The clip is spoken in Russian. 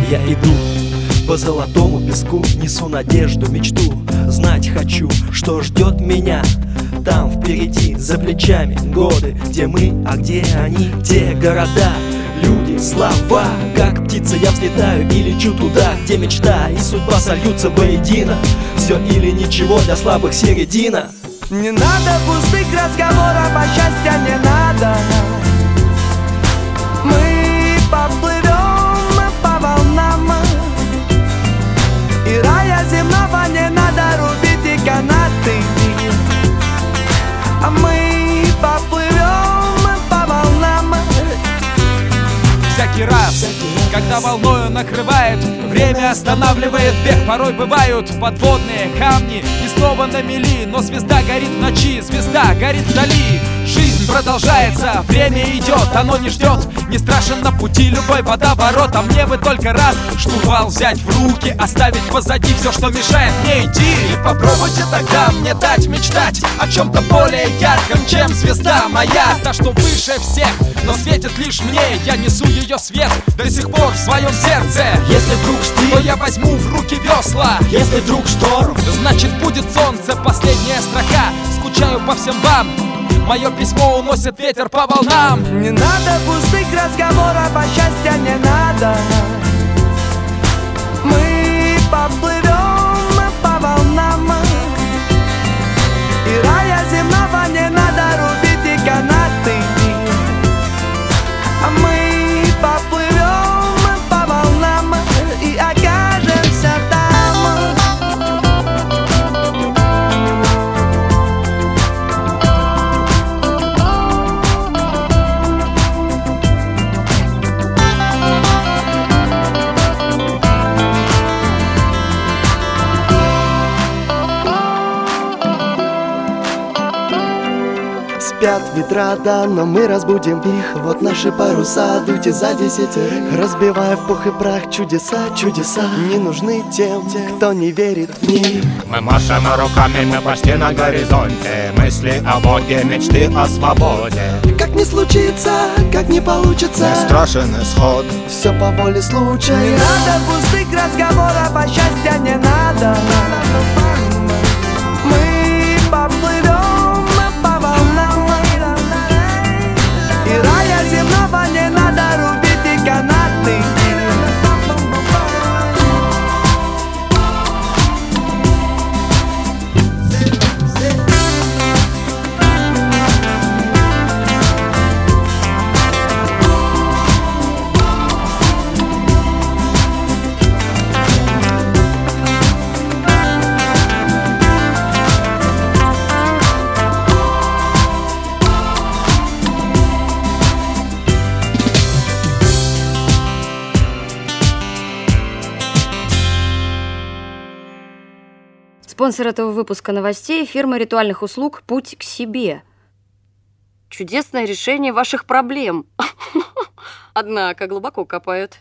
Я иду по золотому песку, несу надежду, мечту. Знать хочу, что ждет меня там впереди, за плечами годы. Где мы, а где они, те города, люди, слова. Как птица я взлетаю и лечу туда, где мечта и судьба сольются воедино. Все или ничего, для слабых середина. Не надо пустых разговоров, а счастья не надо. Мы поплывем по волнам, и рая земного не надо рубить и канаты. А мы поплывем по волнам. Всякий раз, когда волною накрывает, время останавливает бег. Порой бывают подводные камни и снова на мели. Но звезда горит в ночи, звезда горит вдали. Жизнь продолжается, время идет, оно не ждет. Не страшен на пути любой водоворот. А мне бы только раз штурвал взять в руки, оставить позади все, что мешает мне идти. И попробуйте тогда мне дать мечтать о чем-то более ярком, чем звезда моя. Та, что выше всех, но светит лишь мне. Я несу ее свет до сих пор в своем сердце. Если вдруг штиль, то я возьму в руки весла. если вдруг шторм, Значит будет солнце, последняя строка. Скучаю по всем вам, мое письмо уносит ветер по волнам. Не надо пустых разговоров, а счастья не надо. Мы поплывем по волнам, и рая земного не надо рубить и канаты. А мы поплывем по волнам и окажемся там. Спят ветра, да, но мы разбудим их. Вот наши паруса, дуйте за 10, разбивая в пух и прах чудеса, чудеса не нужны тем, кто не верит в них. Мы машем руками, мы почти на горизонте. Мысли о Боге, мечты о свободе. Как не случится, как не получится, Не страшен исход. все по воле Не случая. надо пустых разговоров, а счастья не надо. Мы поплывем по волнам, и рая земного не надо рубить и канаты. Спонсор этого выпуска новостей – фирма ритуальных услуг «Путь к себе». Чудесное решение ваших проблем. Однако глубоко копают.